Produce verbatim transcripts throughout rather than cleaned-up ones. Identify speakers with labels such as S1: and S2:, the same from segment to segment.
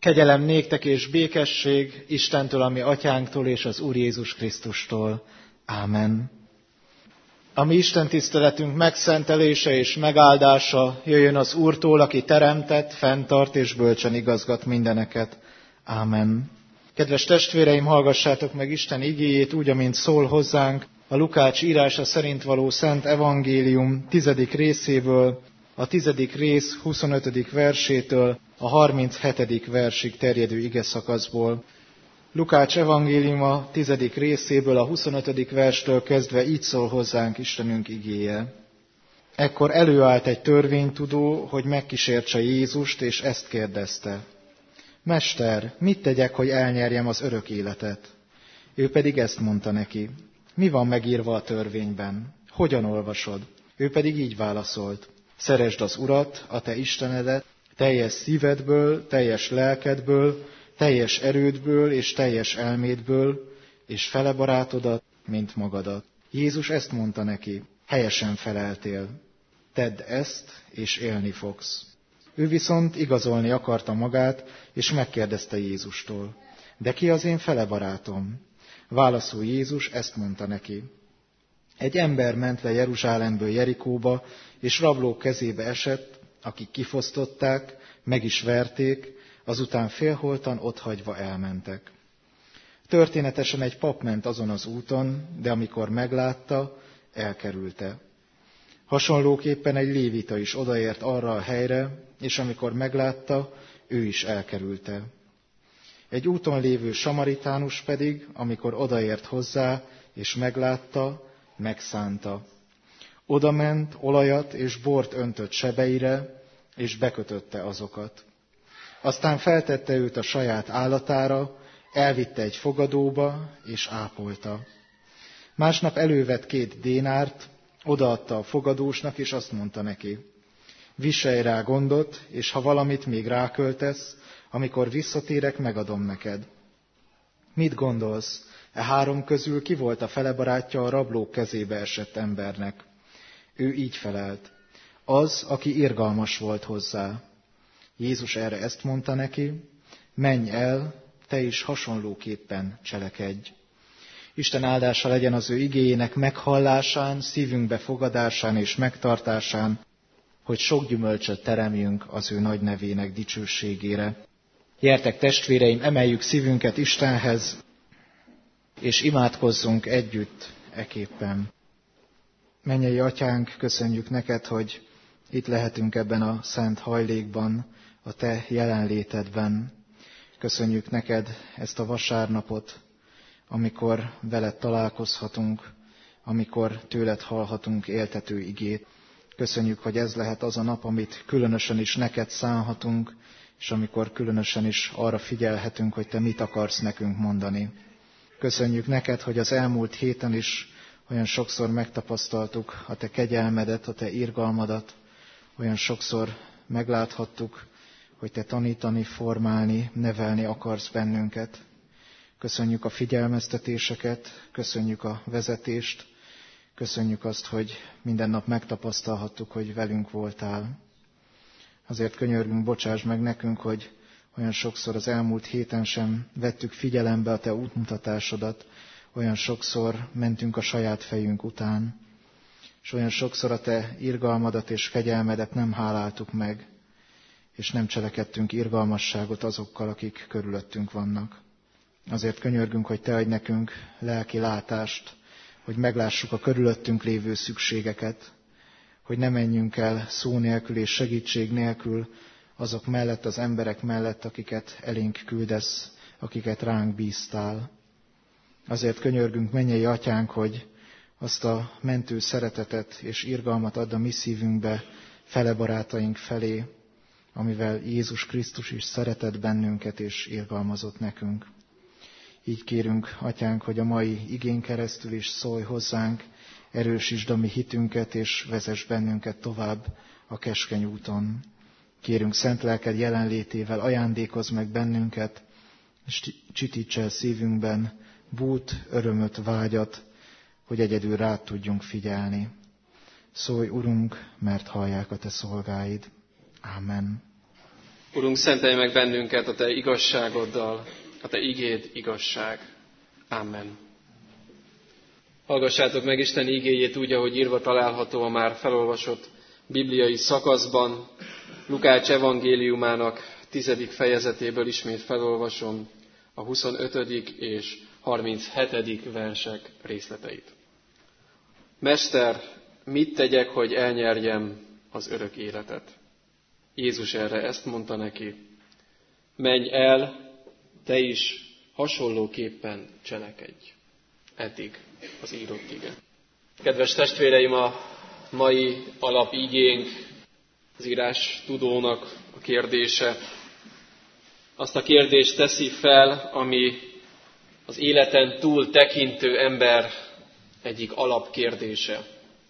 S1: Kegyelem néktek és békesség Istentől, a mi atyánktól és az Úr Jézus Krisztustól. Ámen. A mi Isten tiszteletünk megszentelése és megáldása jöjjön az Úrtól, aki teremtett, fenntart és bölcsen igazgat mindeneket. Ámen. Kedves testvéreim, hallgassátok meg Isten igéjét úgy, amint szól hozzánk a Lukács írása szerint való Szent Evangélium tizedik részéből, a tizedik rész huszonötödik versétől a harminchetedik versig terjedő igeszakaszból. Lukács evangéliuma tizedik részéből a huszonötödik verstől kezdve így szól hozzánk Istenünk igéje. Ekkor előállt egy törvénytudó, hogy megkísértse Jézust, és ezt kérdezte: Mester, mit tegyek, hogy elnyerjem az örök életet? Ő pedig ezt mondta neki: Mi van megírva a törvényben? Hogyan olvasod? Ő pedig így válaszolt: Szeresd az Urat, a te Istenedet, teljes szívedből, teljes lelkedből, teljes erődből és teljes elmédből, és fele barátodat, mint magadat. Jézus ezt mondta neki: Helyesen feleltél. Tedd ezt, és élni fogsz. Ő viszont igazolni akarta magát, és megkérdezte Jézustól: De ki az én fele barátom? Válaszul Jézus ezt mondta neki: Egy ember ment le Jeruzsálemből Jerikóba, és rablók kezébe esett, akik kifosztották, meg is verték, azután félholtan otthagyva elmentek. Történetesen egy pap ment azon az úton, de amikor meglátta, elkerülte. Hasonlóképpen egy lévita is odaért arra a helyre, és amikor meglátta, ő is elkerülte. Egy úton lévő samaritánus pedig, amikor odaért hozzá, és meglátta, megszánta. Oda ment, olajat és bort öntött sebeire, és bekötötte azokat. Aztán feltette őt a saját állatára, elvitte egy fogadóba, és ápolta. Másnap elővett két dénárt, odaadta a fogadósnak, és azt mondta neki: Viselj rá gondot, és ha valamit még ráköltesz, amikor visszatérek, megadom neked. Mit gondolsz? E három közül ki volt a fele barátja a rablók kezébe esett embernek? Ő így felelt: Az, aki irgalmas volt hozzá. Jézus erre ezt mondta neki: Menj el, te is hasonlóképpen cselekedj. Isten áldása legyen az ő igéjének meghallásán, szívünkbe fogadásán és megtartásán, hogy sok gyümölcsöt teremjünk az ő nagy nevének dicsőségére. Gyertek, testvéreim, emeljük szívünket Istenhez, és imádkozzunk együtt eképpen. Mennyei Atyánk, köszönjük neked, hogy itt lehetünk ebben a szent hajlékban, a te jelenlétedben. Köszönjük neked ezt a vasárnapot, amikor veled találkozhatunk, amikor tőled hallhatunk éltető igét. Köszönjük, hogy ez lehet az a nap, amit különösen is neked szánhatunk, és amikor különösen is arra figyelhetünk, hogy te mit akarsz nekünk mondani. Köszönjük neked, hogy az elmúlt héten is olyan sokszor megtapasztaltuk a te kegyelmedet, a te irgalmadat, olyan sokszor megláthattuk, hogy te tanítani, formálni, nevelni akarsz bennünket. Köszönjük a figyelmeztetéseket, köszönjük a vezetést, köszönjük azt, hogy minden nap megtapasztalhattuk, hogy velünk voltál. Azért könyörgünk, bocsáss meg nekünk, hogy olyan sokszor az elmúlt héten sem vettük figyelembe a te útmutatásodat, olyan sokszor mentünk a saját fejünk után, és olyan sokszor a te irgalmadat és kegyelmedet nem háláltuk meg, és nem cselekedtünk irgalmasságot azokkal, akik körülöttünk vannak. Azért könyörgünk, hogy te adj nekünk lelki látást, hogy meglássuk a körülöttünk lévő szükségeket, hogy ne menjünk el szó nélkül és segítség nélkül azok mellett, az emberek mellett, akiket elénk küldesz, akiket ránk bíztál. Azért könyörgünk, mennyei Atyánk, hogy azt a mentő szeretetet és irgalmat add a mi szívünkbe fele barátaink felé, amivel Jézus Krisztus is szeretett bennünket és irgalmazott nekünk. Így kérünk, Atyánk, hogy a mai igén keresztül is szólj hozzánk, erősítsd a mi hitünket, és vezess bennünket tovább a keskeny úton. Kérünk, szent lelked jelenlétével ajándékozz meg bennünket, és csitíts el szívünkben bút, örömöt, vágyat, hogy egyedül rád tudjunk figyelni. Szólj, Urunk, mert hallják a te szolgáid. Ámen.
S2: Urunk, szentelj meg bennünket a Te igazságoddal, a Te igéd igazság. Amen. Hallgassátok meg Isten igéjét úgy, ahogy írva található a már felolvasott bibliai szakaszban. Lukács evangéliumának tizedik fejezetéből ismét felolvasom a huszonötödik és harminchetedik versek részleteit. Mester, mit tegyek, hogy elnyerjem az örök életet? Jézus erre ezt mondta neki: menj el, te is hasonlóképpen cselekedj. Eddig az írott ige. Kedves testvéreim, a mai alapigénk az írás tudónak a kérdése. Azt a kérdést teszi fel, ami az életen túl tekintő ember egyik alapkérdése.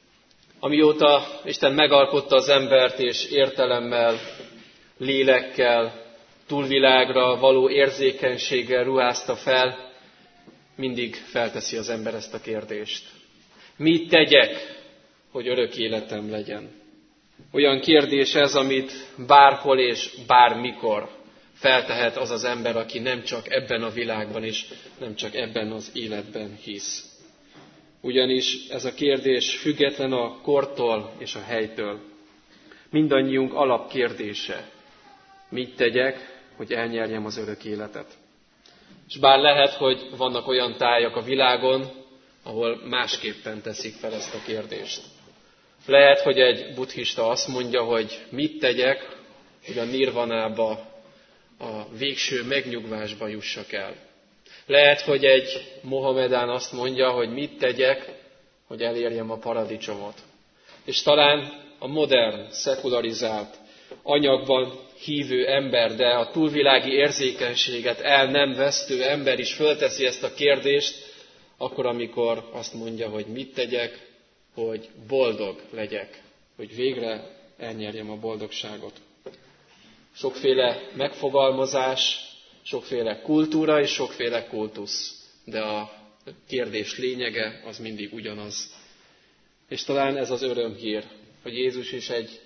S2: Amióta Isten megalkotta az embert, és értelemmel, lélekkel, túlvilágra való érzékenységgel ruházta fel, mindig felteszi az ember ezt a kérdést. Mit tegyek, hogy örök életem legyen? Olyan kérdés ez, amit bárhol és bármikor feltehet az az ember, aki nem csak ebben a világban és nem csak ebben az életben hisz. Ugyanis ez a kérdés független a kortól és a helytől. Mindannyiunk alapkérdése. Mit tegyek, hogy elnyerjem az örök életet? És bár lehet, hogy vannak olyan tájak a világon, ahol másképpen teszik fel ezt a kérdést. Lehet, hogy egy buddhista azt mondja, hogy mit tegyek, hogy a nirvanába, a végső megnyugvásba jussak el. Lehet, hogy egy mohamedán azt mondja, hogy mit tegyek, hogy elérjem a paradicsomot. És talán a modern, szekularizált, anyagban hívő ember, de a túlvilági érzékenységet el nem vesztő ember is fölteszi ezt a kérdést, akkor, amikor azt mondja, hogy mit tegyek, hogy boldog legyek, hogy végre elnyerjem a boldogságot. Sokféle megfogalmazás, sokféle kultúra és sokféle kultusz, de a kérdés lényege az mindig ugyanaz. És talán ez az örömhír, hogy Jézus is egy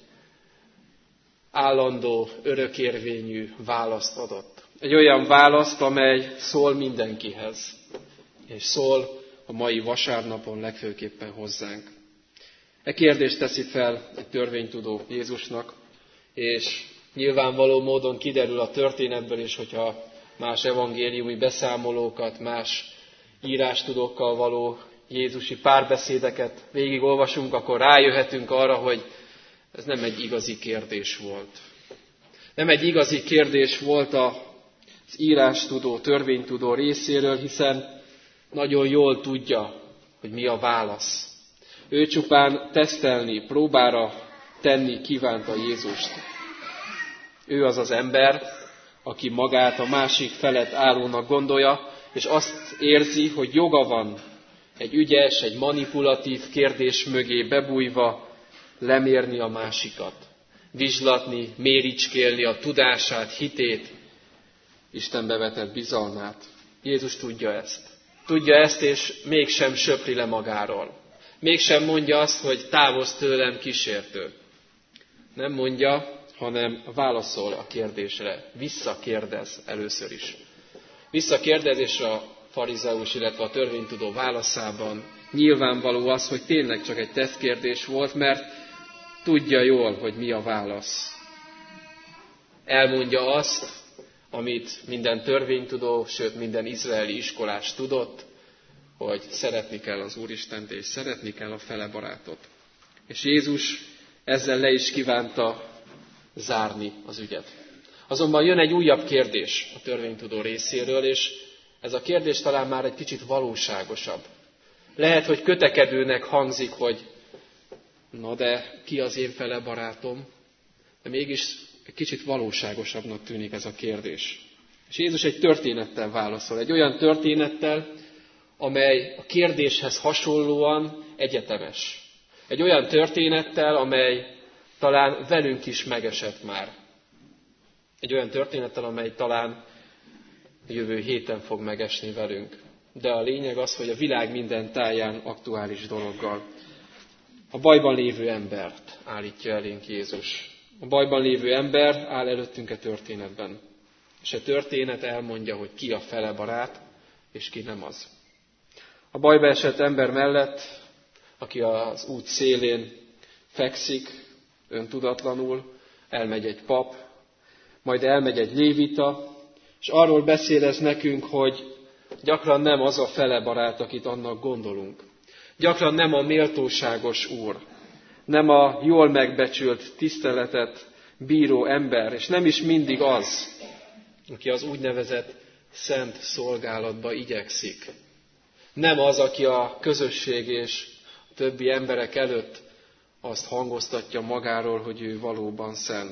S2: állandó, örökérvényű választ adott. Egy olyan választ, amely szól mindenkihez, és szól a mai vasárnapon legfőképpen hozzánk. E kérdést teszi fel egy törvénytudó Jézusnak, és nyilvánvaló módon kiderül a történetből is, hogyha más evangéliumi beszámolókat, más írástudókkal való jézusi párbeszédeket végigolvasunk, akkor rájöhetünk arra, hogy ez nem egy igazi kérdés volt. Nem egy igazi kérdés volt az írástudó, törvénytudó részéről, hiszen nagyon jól tudja, hogy mi a válasz. Ő csupán tesztelni, próbára tenni kívánta Jézust. Ő az az ember, aki magát a másik felett állónak gondolja, és azt érzi, hogy joga van egy ügyes, egy manipulatív kérdés mögé bebújva lemérni a másikat, vizslatni, méricskélni a tudását, hitét, Istenbe vetett bizalmát. Jézus tudja ezt. Tudja ezt, és mégsem söpri le magáról. Mégsem mondja azt, hogy távozz tőlem, kísértő. Nem mondja, hanem válaszol a kérdésre. Visszakérdez először is. Visszakérdez, és a farizeus, illetve a törvénytudó válaszában nyilvánvaló az, hogy tényleg csak egy tesztkérdés volt, mert tudja jól, hogy mi a válasz. Elmondja azt, amit minden törvénytudó, sőt minden izraeli iskolás tudott, hogy szeretni kell az Úristent, és szeretni kell a fele barátot. És Jézus ezzel le is kívánta zárni az ügyet. Azonban jön egy újabb kérdés a törvénytudó részéről, és ez a kérdés talán már egy kicsit valóságosabb. Lehet, hogy kötekedőnek hangzik, hogy na de ki az én fele barátom? De mégis egy kicsit valóságosabbnak tűnik ez a kérdés. És Jézus egy történettel válaszol, egy olyan történettel, amely a kérdéshez hasonlóan egyetemes. Egy olyan történettel, amely talán velünk is megesett már. Egy olyan történettel, amely talán jövő héten fog megesni velünk. De a lényeg az, hogy a világ minden táján aktuális dologgal. A bajban lévő embert állítja elénk Jézus. A bajban lévő ember áll előttünk a történetben. És a történet elmondja, hogy ki a fele barát, és ki nem az. A bajba esett ember mellett, aki az út szélén fekszik, öntudatlanul, elmegy egy pap, majd elmegy egy lévita, és arról beszél ez nekünk, hogy gyakran nem az a fele barát, akit annak gondolunk. Gyakran nem a méltóságos úr, nem a jól megbecsült tiszteletet bíró ember, és nem is mindig az, aki az úgynevezett szent szolgálatba igyekszik. Nem az, aki a közösség és a többi emberek előtt azt hangoztatja magáról, hogy ő valóban szent.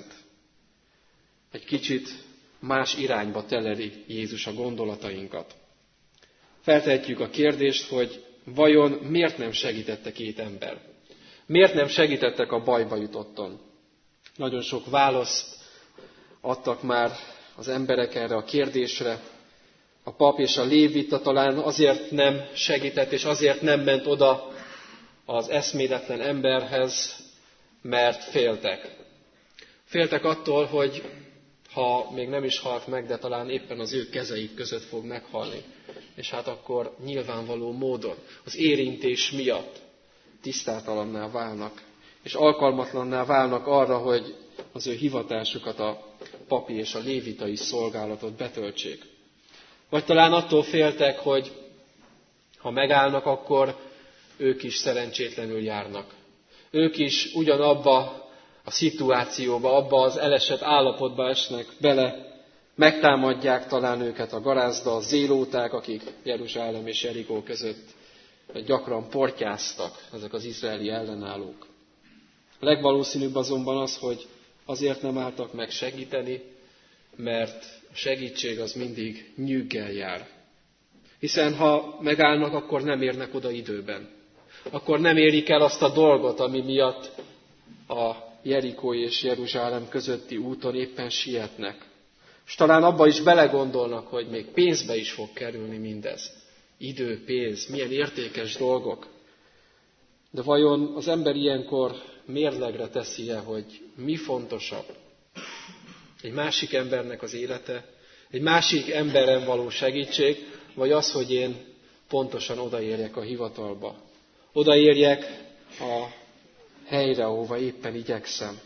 S2: Egy kicsit más irányba teleri Jézus a gondolatainkat. Feltehetjük a kérdést, hogy vajon miért nem segítette két ember? Miért nem segítettek a bajba jutotton? Nagyon sok választ adtak már az emberek erre a kérdésre. A pap és a lévita talán azért nem segített, és azért nem ment oda az eszméletlen emberhez, mert féltek. Féltek attól, hogy ha még nem is halt meg, de talán éppen az ő kezeik között fog meghalni. És hát akkor nyilvánvaló módon az érintés miatt tisztátalanná válnak, és alkalmatlanná válnak arra, hogy az ő hivatásukat, a papi és a lévitai szolgálatot betöltsék. Vagy talán attól féltek, hogy ha megállnak, akkor ők is szerencsétlenül járnak. Ők is ugyanabba a szituációba, abba az elesett állapotba esnek bele, megtámadják talán őket a garázda, a zélóták, akik Jeruzsálem és Jerikó között gyakran portyáztak, ezek az izraeli ellenállók. A legvalószínűbb azonban az, hogy azért nem álltak meg segíteni, mert a segítség az mindig nyűggel jár. Hiszen ha megállnak, akkor nem érnek oda időben. Akkor nem érik el azt a dolgot, ami miatt a Jerikó és Jeruzsálem közötti úton éppen sietnek. És talán abba is belegondolnak, hogy még pénzbe is fog kerülni mindez. Idő, pénz, milyen értékes dolgok. De vajon az ember ilyenkor mérlegre teszi-e, hogy mi fontosabb? Egy másik embernek az élete, egy másik emberen való segítség, vagy az, hogy én pontosan odaérjek a hivatalba. Odaérjek a helyre, ahova éppen igyekszem.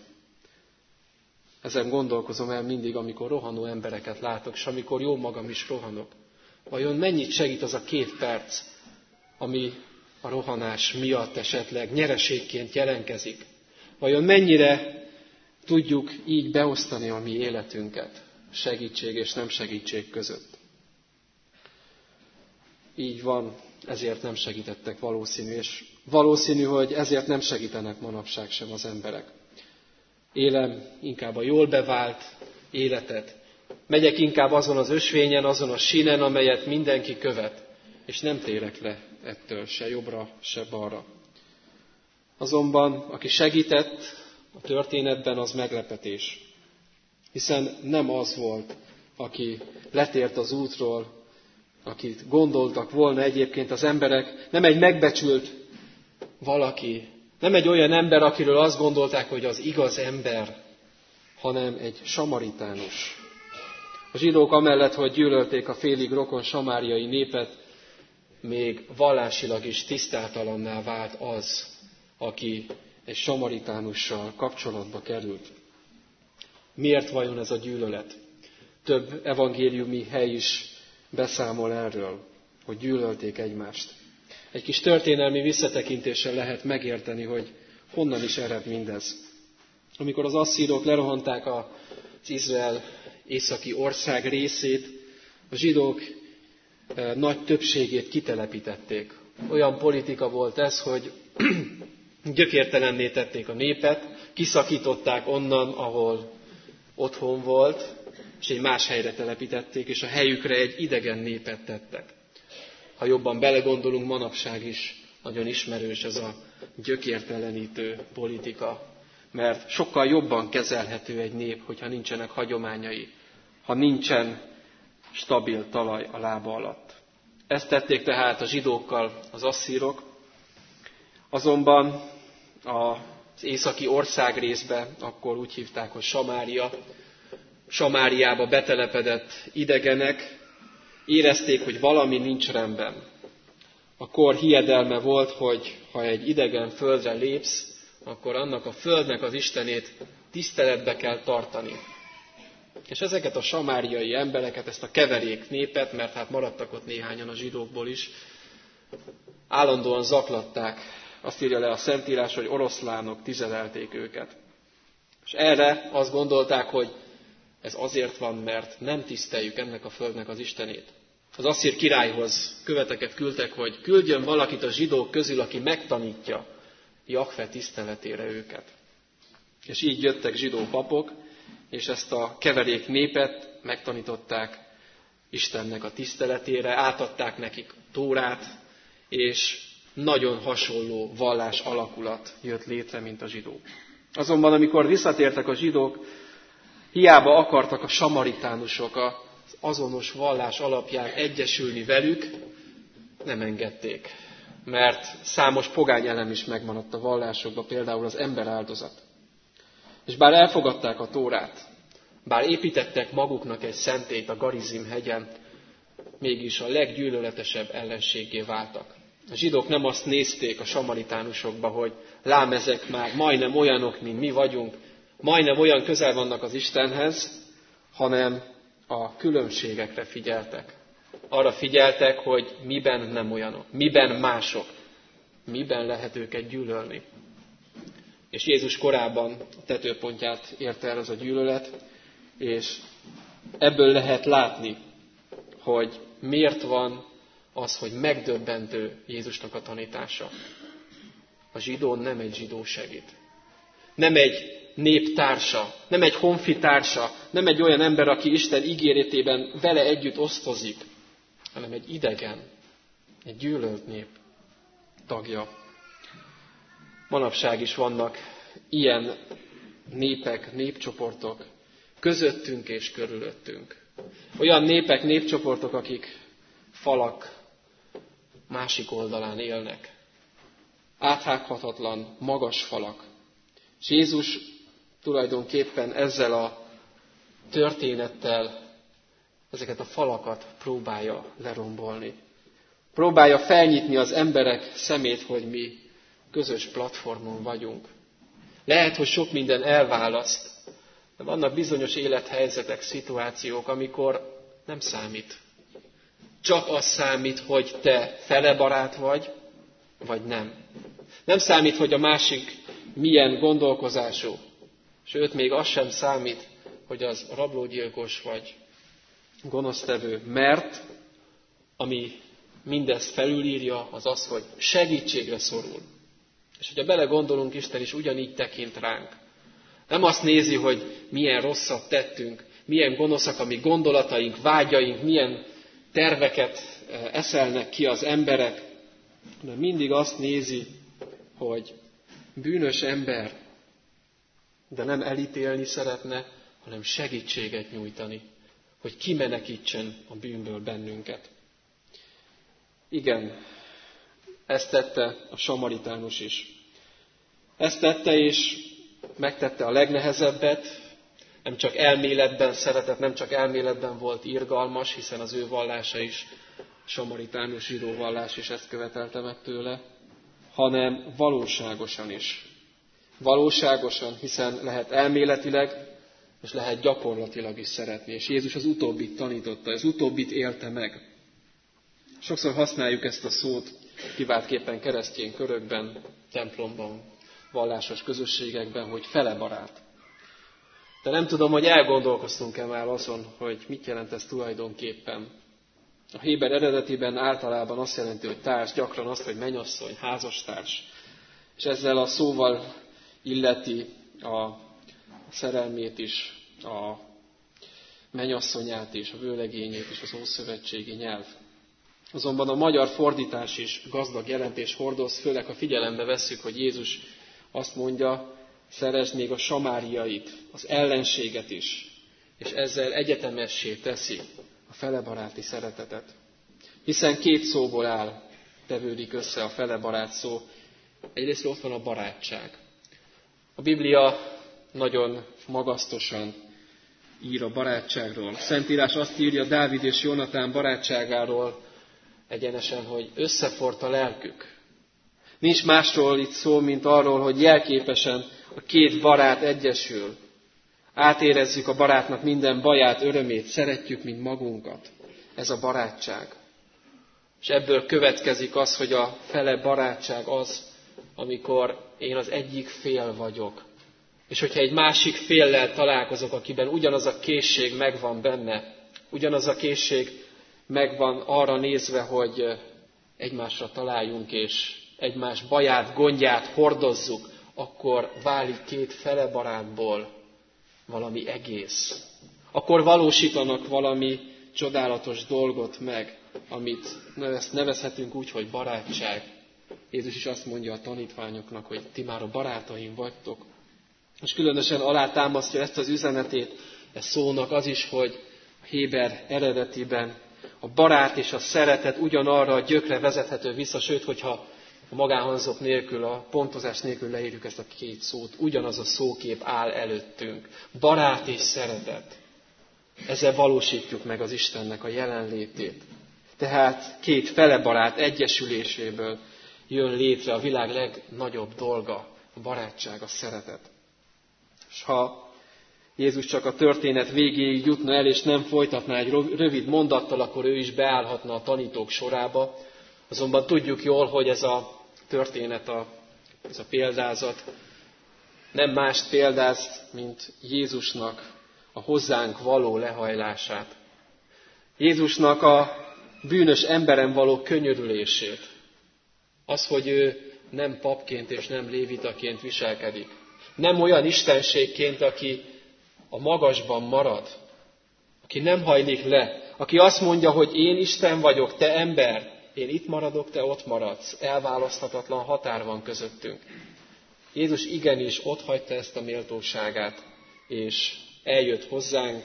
S2: Ezen gondolkozom el mindig, amikor rohanó embereket látok, és amikor jó magam is rohanok. Vajon mennyit segít az a két perc, ami a rohanás miatt esetleg nyereségként jelentkezik? Vajon mennyire tudjuk így beosztani a mi életünket segítség és nem segítség között? Így van, ezért nem segítettek valószínű, és valószínű, hogy ezért nem segítenek manapság sem az emberek. Élem inkább a jól bevált életet. Megyek inkább azon az ösvényen, azon a sínen, amelyet mindenki követ, és nem térek le ettől se jobbra, se balra. Azonban, aki segített a történetben, az meglepetés. Hiszen nem az volt, aki letért az útról, akit gondoltak volna egyébként az emberek, nem egy megbecsült valaki, nem egy olyan ember, akiről azt gondolták, hogy az igaz ember, hanem egy samaritánus. A zsidók amellett, hogy gyűlölték a félig rokon samáriai népet, még vallásilag is tisztátalanná vált az, aki egy samaritánussal kapcsolatba került. Miért vajon ez a gyűlölet? Több evangéliumi hely is beszámol erről, hogy gyűlölték egymást. Egy kis történelmi visszatekintéssel lehet megérteni, hogy honnan is ered mindez. Amikor az asszírok lerohanták az Izrael északi ország részét, a zsidók nagy többségét kitelepítették. Olyan politika volt ez, hogy gyökértelenné tették a népet, kiszakították onnan, ahol otthon volt, és egy más helyre telepítették, és a helyükre egy idegen népet tettek. Ha jobban belegondolunk, manapság is nagyon ismerős ez a gyökértelenítő politika, mert sokkal jobban kezelhető egy nép, hogyha nincsenek hagyományai, ha nincsen stabil talaj a lába alatt. Ezt tették tehát a zsidókkal az asszírok, azonban az az északi országrészbe, akkor úgy hívták, hogy Samária. Samáriába betelepedett idegenek érezték, hogy valami nincs rendben. A kor hiedelme volt, hogy ha egy idegen földre lépsz, akkor annak a földnek az istenét tiszteletbe kell tartani. És ezeket a samáriai embereket, ezt a keverék népet, mert hát maradtak ott néhányan a zsidókból is, állandóan zaklatták. Azt írja le a Szentírás, hogy oroszlánok tizedelték őket. És erre azt gondolták, hogy ez azért van, mert nem tiszteljük ennek a földnek az istenét. Az asszír királyhoz követeket küldtek, hogy küldjön valakit a zsidók közül, aki megtanítja Jahve tiszteletére őket. És így jöttek zsidó papok, és ezt a keverék népet megtanították Istennek a tiszteletére, átadták nekik Tórát, és nagyon hasonló vallás alakulat jött létre, mint a zsidók. Azonban, amikor visszatértek a zsidók, hiába akartak a samaritánusok az azonos vallás alapján egyesülni velük, nem engedték. Mert számos pogány elem is megmaradt a vallásokban, például az emberáldozat. És bár elfogadták a Tórát, bár építettek maguknak egy szentét a Garizim hegyen, mégis a leggyűlöletesebb ellenséggé váltak. A zsidók nem azt nézték a samaritánusokba, hogy lám ezek már majdnem olyanok, mint mi vagyunk, majdnem olyan közel vannak az Istenhez, hanem a különbségekre figyeltek. Arra figyeltek, hogy miben nem olyanok, miben mások, miben lehet őket gyűlölni. És Jézus korában a tetőpontját érte el az a gyűlölet, és ebből lehet látni, hogy miért van az, hogy megdöbbentő Jézusnak a tanítása. A zsidó nem egy zsidó segít. Nem egy néptársa, nem egy honfitársa, nem egy olyan ember, aki Isten ígéretében vele együtt osztozik, hanem egy idegen, egy gyűlölt nép tagja. Manapság is vannak ilyen népek, népcsoportok közöttünk és körülöttünk. Olyan népek, népcsoportok, akik falak másik oldalán élnek. Áthághatatlan, magas falak. És Jézus tulajdonképpen ezzel a történettel ezeket a falakat próbálja lerombolni. Próbálja felnyitni az emberek szemét, hogy mi közös platformon vagyunk. Lehet, hogy sok minden elválaszt, de vannak bizonyos élethelyzetek, szituációk, amikor nem számít. Csak az számít, hogy te felebarát vagy, vagy nem. Nem számít, hogy a másik milyen gondolkozású. Sőt, még az sem számít, hogy az rablógyilkos vagy gonosztevő, mert ami mindezt felülírja, az az, hogy segítségre szorul. És hogyha belegondolunk, Isten is ugyanígy tekint ránk. Nem azt nézi, hogy milyen rosszat tettünk, milyen gonoszak a mi gondolataink, vágyaink, milyen terveket eszelnek ki az emberek, hanem mindig azt nézi, hogy bűnös ember, de nem elítélni szeretne, hanem segítséget nyújtani, hogy kimenekítsen a bűnből bennünket. Igen, ezt tette a samaritánus is. Ezt tette, és megtette a legnehezebbet, nem csak elméletben szeretett, nem csak elméletben volt irgalmas, hiszen az ő vallása is, a samaritánus zsidó vallás is ezt követelte meg tőle, hanem valóságosan is. Valóságosan, hiszen lehet elméletileg, és lehet gyakorlatilag is szeretni. És Jézus az utóbbit tanította, az utóbbit élte meg. Sokszor használjuk ezt a szót, kiváltképpen keresztény körökben, templomban, vallásos közösségekben, hogy felebarát. De nem tudom, hogy elgondolkoztunk-e már azon, hogy mit jelent ez tulajdonképpen. A héber eredetiben általában azt jelenti, hogy társ, gyakran azt, hogy mennyasszony, házastárs. És ezzel a szóval illeti a szerelmét is, a mennyasszonyát is, a vőlegényét is, az ószövetségi nyelv. Azonban a magyar fordítás is gazdag jelentés hordoz, főleg ha figyelembe vesszük, hogy Jézus azt mondja, szeresd még a samáriait, az ellenséget is, és ezzel egyetemessé teszi a felebaráti szeretetet. Hiszen két szóból áll, tevődik össze a felebarát szó. Egyrészt ott van a barátság. A Biblia nagyon magasztosan ír a barátságról. Szentírás azt írja Dávid és Jónatán barátságáról egyenesen, hogy összeforrt a lelkük. Nincs másról itt szó, mint arról, hogy jelképesen a két barát egyesül. Átérezzük a barátnak minden baját, örömét, szeretjük, mint magunkat. Ez a barátság. És ebből következik az, hogy a fele barátság az, amikor én az egyik fél vagyok. És hogyha egy másik féllel találkozok, akiben ugyanaz a készség megvan benne, ugyanaz a készség megvan arra nézve, hogy egymásra találjunk, és egymás baját, gondját hordozzuk, akkor válik két fele barátból valami egész. Akkor valósítanak valami csodálatos dolgot meg, amit nevezhetünk úgy, hogy barátság. Jézus is azt mondja a tanítványoknak, hogy ti már a barátaim vagytok. És különösen alátámasztja ezt az üzenetét, ez szónak az is, hogy a héber eredetiben a barát és a szeretet ugyanarra a gyökre vezethető vissza, sőt, hogyha a magánhangzók nélkül, a pontozás nélkül leírjuk ezt a két szót, ugyanaz a szókép áll előttünk. Barát és szeretet. Ezzel valósítjuk meg az Istennek a jelenlétét. Tehát két fele barát egyesüléséből jön létre a világ legnagyobb dolga, a barátság, a szeretet. És ha Jézus csak a történet végéig jutna el, és nem folytatná egy rövid mondattal, akkor ő is beállhatna a tanítók sorába. Azonban tudjuk jól, hogy ez a történet, a, ez a példázat nem mást példáz, mint Jézusnak a hozzánk való lehajlását. Jézusnak a bűnös emberen való könyörülését. Az, hogy ő nem papként és nem lévitaként viselkedik. Nem olyan istenségként, aki a magasban marad, aki nem hajlik le, aki azt mondja, hogy én Isten vagyok, te ember, én itt maradok, te ott maradsz. Elválaszthatatlan határ van közöttünk. Jézus igenis otthagyta ezt a méltóságát, és eljött hozzánk,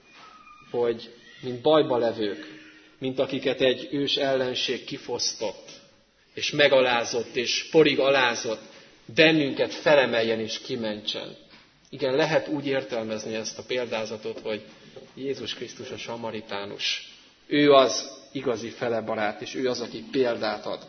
S2: hogy mint bajba levők, mint akiket egy ős ellenség kifosztott, és megalázott, és porig alázott, bennünket felemeljen és kimentsen. Igen, lehet úgy értelmezni ezt a példázatot, hogy Jézus Krisztus a samaritánus. Ő az igazi felebarát, és ő az, aki példát ad.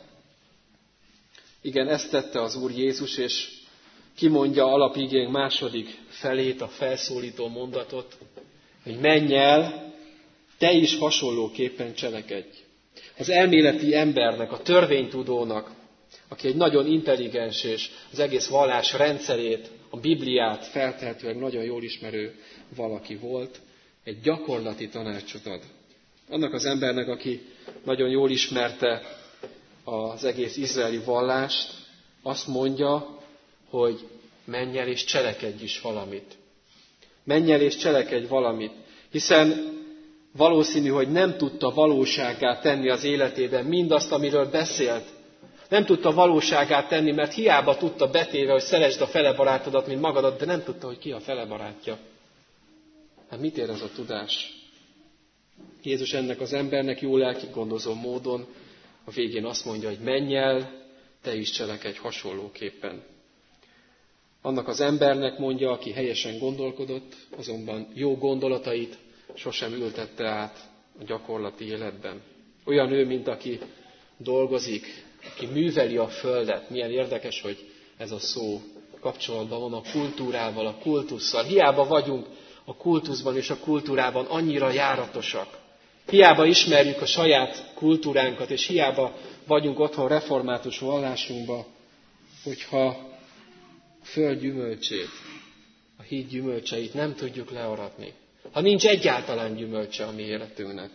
S2: Igen, ezt tette az Úr Jézus, és kimondja alapigénk második felét, a felszólító mondatot, hogy menj el, te is hasonlóképpen cselekedj. Az elméleti embernek, a törvénytudónak, aki egy nagyon intelligens és az egész vallás rendszerét, a Bibliát feltehetően nagyon jól ismerő valaki volt, egy gyakorlati tanácsot ad. Annak az embernek, aki nagyon jól ismerte az egész izraeli vallást, azt mondja, hogy menj el és cselekedj is valamit. Menj el és cselekedj valamit, hiszen valószínű, hogy nem tudta valósággá tenni az életében mindazt, amiről beszélt. Nem tudta valóságát tenni, mert hiába tudta betéve, hogy szeresd a fele barátodat, mint magadat, de nem tudta, hogy ki a fele barátja. Hát mit ér ez a tudás? Jézus ennek az embernek jó lelki gondozó módon a végén azt mondja, hogy menj el, te is cselekedj hasonlóképpen. Annak az embernek mondja, aki helyesen gondolkodott, azonban jó gondolatait sosem ültette át a gyakorlati életben. Olyan ő, mint aki dolgozik, aki műveli a földet. Milyen érdekes, hogy ez a szó kapcsolatban van a kultúrával, a kultusszal. Hiába vagyunk a kultuszban és a kultúrában annyira járatosak. Hiába ismerjük a saját kultúránkat, és hiába vagyunk otthon református vallásunkba, hogyha a föld gyümölcsét, a híd gyümölcseit nem tudjuk learatni. Ha nincs egyáltalán gyümölcse a mi életünknek.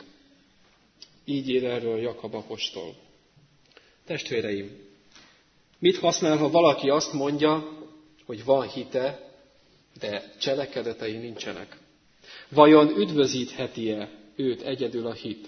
S2: Így ír erről Jakab apostol. Testvéreim, mit használ, ha valaki azt mondja, hogy van hite, de cselekedetei nincsenek? Vajon üdvözítheti-e őt egyedül a hit?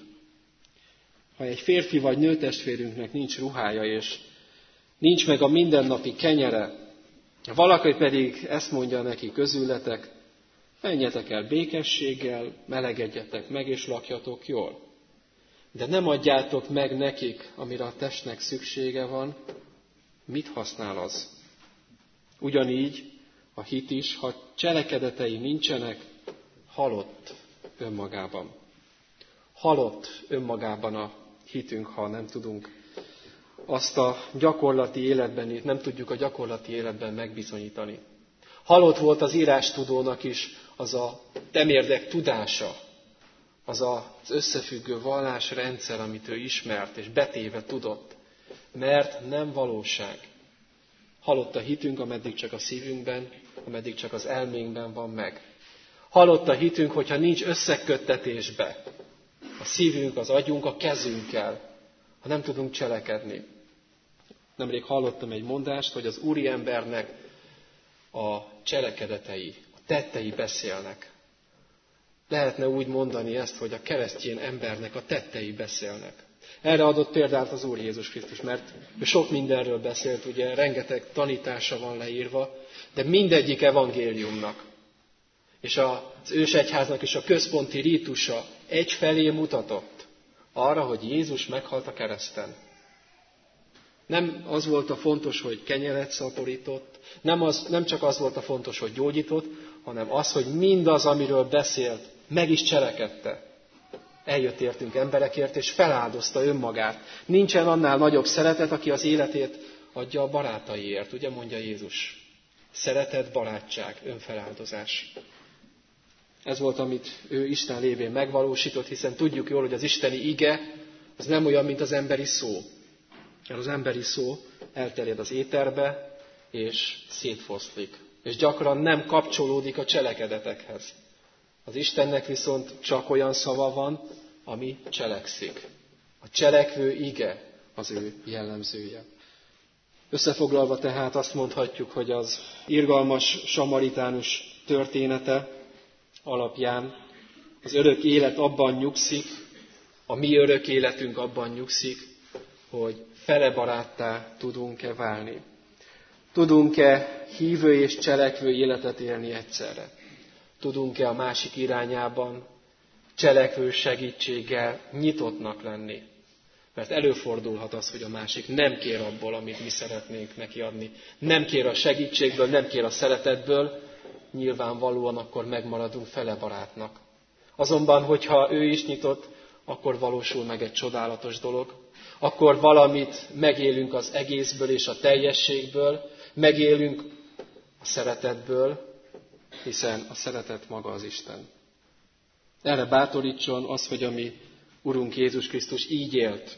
S2: Ha egy férfi vagy nőtestvérünknek nincs ruhája, és nincs meg a mindennapi kenyere, valaki pedig ezt mondja neki közületek, menjetek el békességgel, melegedjetek meg, és lakjatok jól. De nem adjátok meg nekik, amire a testnek szüksége van, mit használ az? Ugyanígy A hit is, ha cselekedetei nincsenek, halott önmagában. Halott önmagában a hitünk, ha nem tudunk azt a gyakorlati életben, nem tudjuk a gyakorlati életben megbizonyítani. Halott volt az írástudónak is az a temérdek tudása, az az összefüggő vallásrendszer, amit ő ismert és betéve tudott, mert nem valóság. Halott a hitünk, ameddig csak a szívünkben, ameddig csak az elménkben van meg. Halott a hitünk, hogyha nincs összeköttetésbe a szívünk, az agyunk a kezünkkel, ha nem tudunk cselekedni. Nemrég hallottam egy mondást, hogy az úriembernek a cselekedetei, a tettei beszélnek. Lehetne úgy mondani ezt, hogy a keresztény embernek a tettei beszélnek. Erre adott példát az Úr Jézus Krisztus, mert ő sok mindenről beszélt, ugye rengeteg tanítása van leírva, de mindegyik evangéliumnak és az ősegyháznak is a központi rítusa egyfelé mutatott arra, hogy Jézus meghalt a kereszten. Nem az volt a fontos, hogy kenyeret szaporított, nem, az, nem csak az volt a fontos, hogy gyógyított, hanem az, hogy mindaz, amiről beszélt, meg is cselekedte. Eljött értünk emberekért, és feláldozta önmagát. Nincsen annál nagyobb szeretet, aki az életét adja a barátaiért, ugye mondja Jézus. Szeretet, barátság, önfeláldozás. Ez volt, amit ő Isten lévén megvalósított, hiszen tudjuk jól, hogy az isteni ige az nem olyan, mint az emberi szó. Mert az emberi szó elterjed az éterbe, és szétfoszlik. És gyakran nem kapcsolódik a cselekedetekhez. Az Istennek viszont csak olyan szava van, ami cselekszik. A cselekvő ige az ő jellemzője. Összefoglalva tehát azt mondhatjuk, hogy az irgalmas samaritánus története alapján az örök élet abban nyugszik, a mi örök életünk abban nyugszik, hogy felebaráttá tudunk-e válni. Tudunk-e hívő és cselekvő életet élni egyszerre? Tudunk-e a másik irányában cselekvő segítséggel nyitottnak lenni? Mert előfordulhat az, hogy a másik nem kér abból, amit mi szeretnénk neki adni. Nem kér a segítségből, nem kér a szeretetből, nyilvánvalóan akkor megmaradunk fele barátnak. Azonban, hogyha ő is nyitott, akkor valósul meg egy csodálatos dolog. Akkor valamit megélünk az egészből és a teljességből, megélünk a szeretetből, hiszen a szeretet maga az Isten. Erre bátorítson az, hogy a mi Urunk Jézus Krisztus így élt.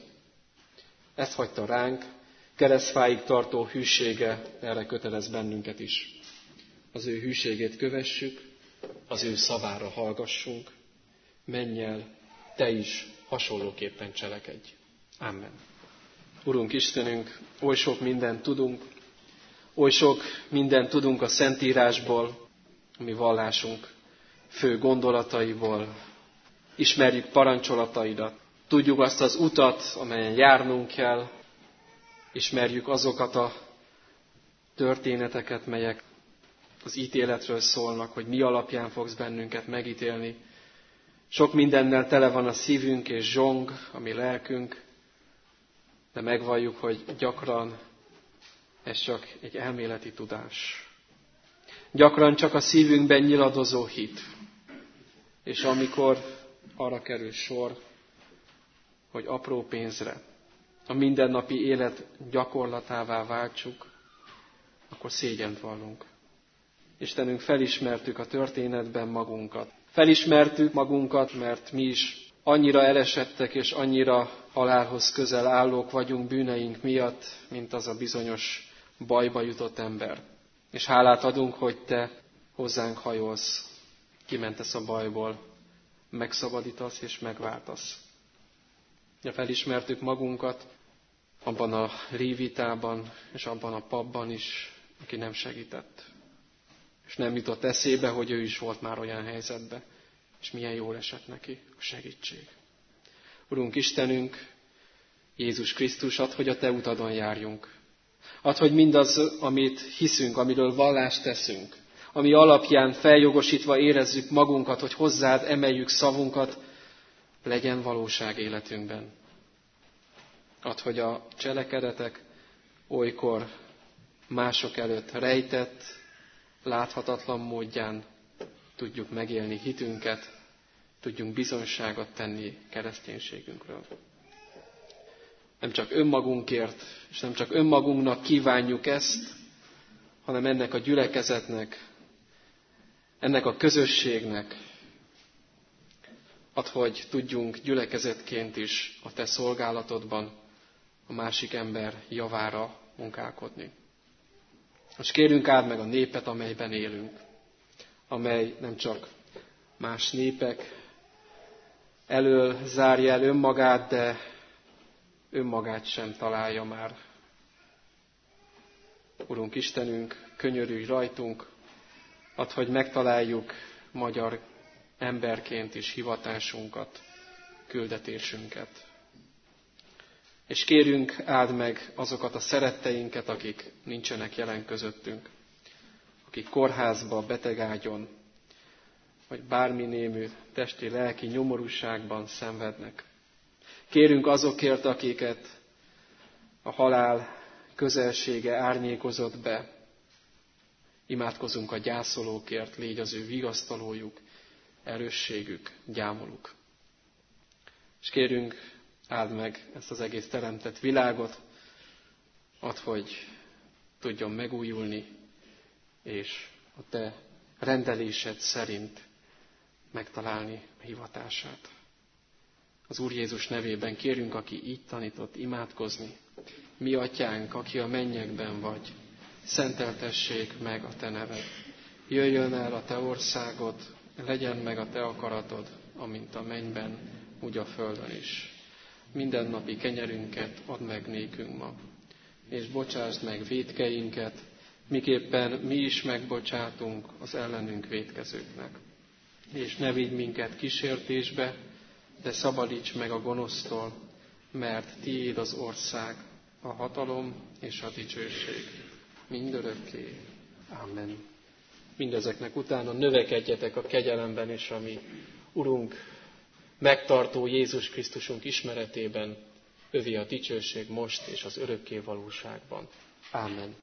S2: Ezt hagyta ránk, keresztfáig tartó hűsége erre kötelez bennünket is. Az ő hűségét kövessük, az ő szavára hallgassunk, menj el, te is hasonlóképpen cselekedj. Amen. Urunk Istenünk, oly sok mindent tudunk, oly sok mindent tudunk a Szentírásból, a mi vallásunk fő gondolataiból, ismerjük parancsolataidat, tudjuk azt az utat, amelyen járnunk kell, ismerjük azokat a történeteket, melyek az ítéletről szólnak, hogy mi alapján fogsz bennünket megítélni. Sok mindennel tele van a szívünk és zsong, a mi lelkünk, de megvalljuk, hogy gyakran ez csak egy elméleti tudás. Gyakran csak a szívünkben nyiladozó hit. És amikor arra kerül sor, hogy apró pénzre, a mindennapi élet gyakorlatává váltsuk, akkor szégyent vallunk. Istenünk, felismertük a történetben magunkat. Felismertük magunkat, mert mi is annyira elesettek és annyira halálhoz közel állók vagyunk bűneink miatt, mint az a bizonyos bajba jutott ember. És hálát adunk, hogy te hozzánk hajolsz, kimentesz a bajból, megszabadítasz és megváltasz. Ja, felismertük magunkat abban a rívitában és abban a pubban is, aki nem segített. És nem jutott eszébe, hogy ő is volt már olyan helyzetben, és milyen jól esett neki a segítség. Urunk Istenünk, Jézus Krisztus, add, hogy a te utadon járjunk. Add, hogy mindaz, amit hiszünk, amiről vallást teszünk, ami alapján feljogosítva érezzük magunkat, hogy hozzád emeljük szavunkat, legyen valóság életünkben. Add, hogy a cselekedetek olykor mások előtt rejtett, láthatatlan módján tudjuk megélni hitünket, tudjunk bizonyságot tenni kereszténységünkről. Nem csak önmagunkért, és nem csak önmagunknak kívánjuk ezt, hanem ennek a gyülekezetnek, ennek a közösségnek, add, hogy tudjunk gyülekezetként is a te szolgálatodban a másik ember javára munkálkodni. És kérünk áld meg a népet, amelyben élünk, amely nem csak más népek elől zárja el önmagát, de önmagát sem találja már. Urunk Istenünk, könyörülj rajtunk, add, hogy megtaláljuk magyar emberként is hivatásunkat, küldetésünket. És kérünk, áld meg azokat a szeretteinket, akik nincsenek jelen közöttünk, akik kórházba, betegágyon, vagy bármi némű testi, lelki nyomorúságban szenvednek. Kérünk azokért, akiket a halál közelsége árnyékozott be. Imádkozunk a gyászolókért, légy az ő vigasztalójuk, erősségük, gyámoluk. És kérünk, áld meg ezt az egész teremtett világot, add, hogy tudjon megújulni, és a te rendelésed szerint megtalálni a hivatását. Az Úr Jézus nevében kérünk, aki így tanított imádkozni. Mi atyánk, aki a mennyekben vagy, szenteltessék meg a te neved. Jöjjön el a te országod, legyen meg a te akaratod, amint a mennyben, úgy a földön is. Mindennapi kenyerünket add meg nékünk ma, és bocsásd meg vétkeinket, miképpen mi is megbocsátunk az ellenünk vétkezőknek. És ne vigy minket kísértésbe, de szabadíts meg a gonosztól, mert tiéd az ország, a hatalom és a dicsőség mindörökké. Amen. Mindezeknek utána növekedjetek a kegyelemben, és a mi Urunk, megtartó Jézus Krisztusunk ismeretében, övé a dicsőség most és az örökké valóságban. Amen.